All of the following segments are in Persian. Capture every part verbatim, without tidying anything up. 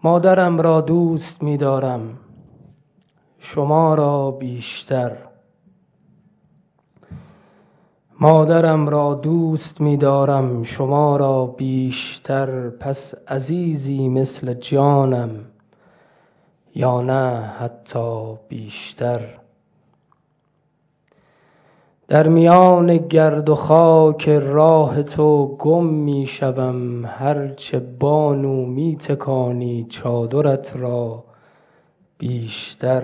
مادرم را دوست می دارم شما را بیشتر. مادرم را دوست می دارم شما را بیشتر. پس عزیزی مثل جانم یا نه حتی بیشتر. در میان گرد و خاک راه تو گم می شوم، هرچه بانو می تکانی چادرت را بیشتر.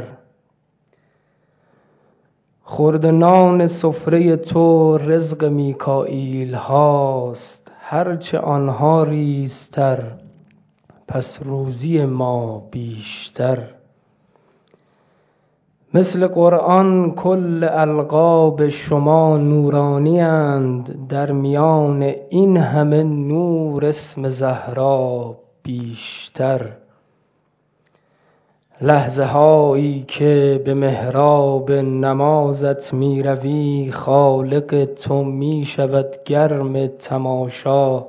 خورد نان سفره تو رزق میکائیل هاست، هرچه آنها ریزتر پس روزی ما بیشتر. مثل قرآن کل القاب شما نورانی اند، در میان این همه نور اسم زهرا بیشتر. لحظه هایی که به محراب نمازت می روی، خالق تو می شود گرم تماشا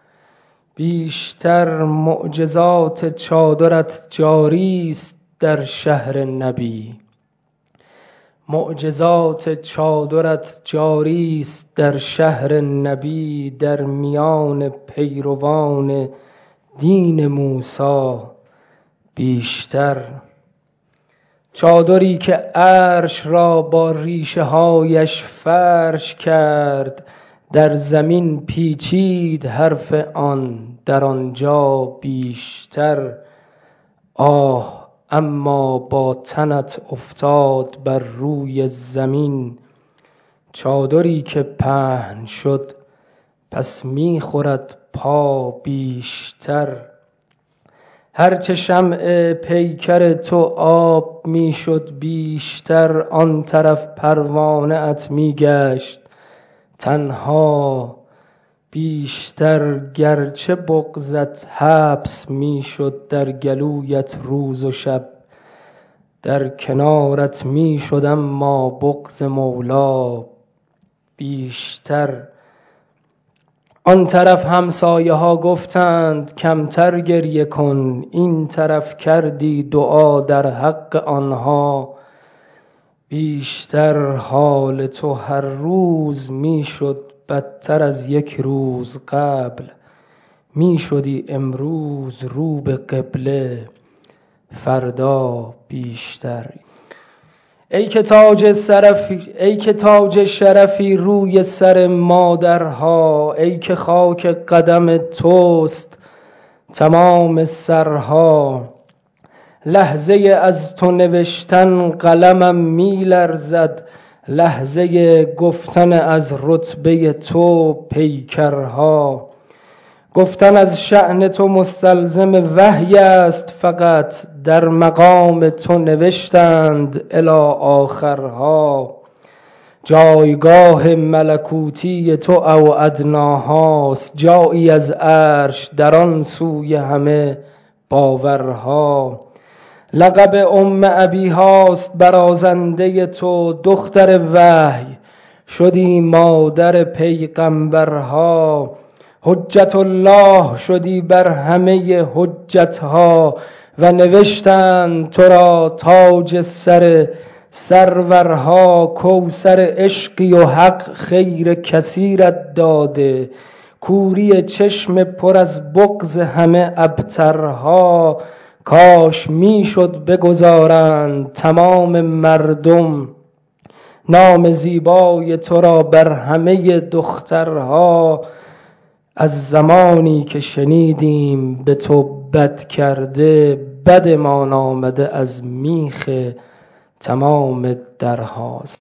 بیشتر. معجزات چادرت جاری است در شهر نبی، معجزات چادرت جاری است در شهر نبی. در میان پیروان دین موسی بیشتر. چادری که عرش را با ریشه هایش فرش کرد، در زمین پیچید حرف آن در آنجا بیشتر. آه اما با تنت افتاد بر روی زمین، چادری که پهن شد پس می خورد پا بیشتر. هرچه شمع پیکر تو آب می شد بیشتر، آن طرف پروانه ات می گشت تنها بیشتر. گرچه بغضت حبس می شد در گلویت روز و شب، در کنارت می شد اما بغض مولا بیشتر. آن طرف همسایه ها گفتند کمتر گریه کن، این طرف کردی دعا در حق آنها بیشتر. حال تو هر روز می شد بدتر از یک روز قبل، می شدی امروز رو به قبله فردا بیشتر. ای که تاج شرفی ای که تاج شرفی روی سر مادرها، ای که خاک قدم توست تمام سرها. لحظه از تو نوشتن قلمم می لرزد، لحظه گفتن از رتبه تو پیکرها. گفتن از شأن تو مستلزم وحی است، فقط در مقام تو نوشتند الی آخرها. جایگاه ملکوتی تو او ادناهاست، جایی از عرش در آن سوی همه باورها. لقب ام ابی هاست برازنده تو، دختر وحی شدی مادر پیغمبرها. حجت الله شدی بر همه حجتها و نوشتند تو را تاج سر سرورها. کوثر عشقی و حق خیر کثیرت داده، کوری چشم پر از بغض همه ابترها. کاش می شد بگذارند تمام مردم نام زیبای تو را بر همه دخترها. از زمانی که شنیدیم به تو بد کرده، بدمان آمده از میخ تمام درها.